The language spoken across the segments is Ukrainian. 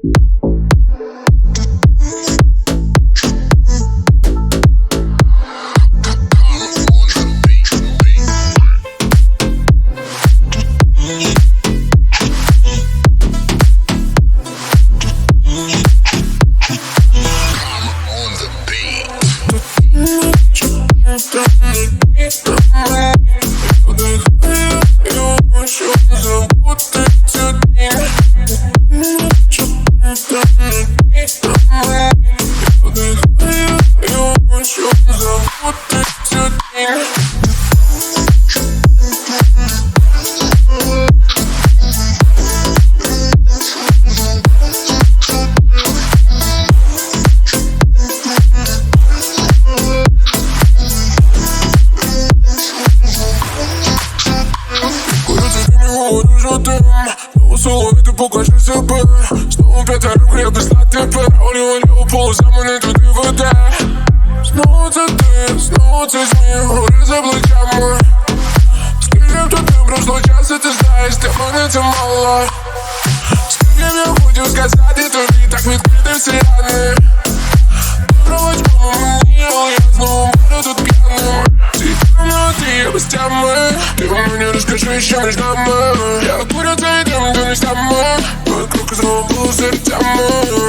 Солові, ти покажи себе. Знову п'ятером гребись на тебе. Олі-олі, полоса мене туди веде. Знову це ти, знову це змій. Гори за плечами. Скільки б тут не пройшло часу, ти знаєш, для мене це мало. Скільки б я хотів сказати тобі, так відкрити всі рани. Пробач, мамо, мені, але я знову буду тут п'яним. Ти без теми. Ти мені розкажи, що між нами. Я курю цей дим, ти не саме. Мої кроки знову були серцями.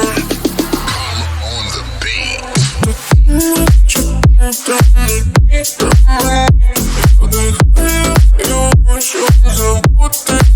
Тут нічого не так. Я дихаю, я можу забути.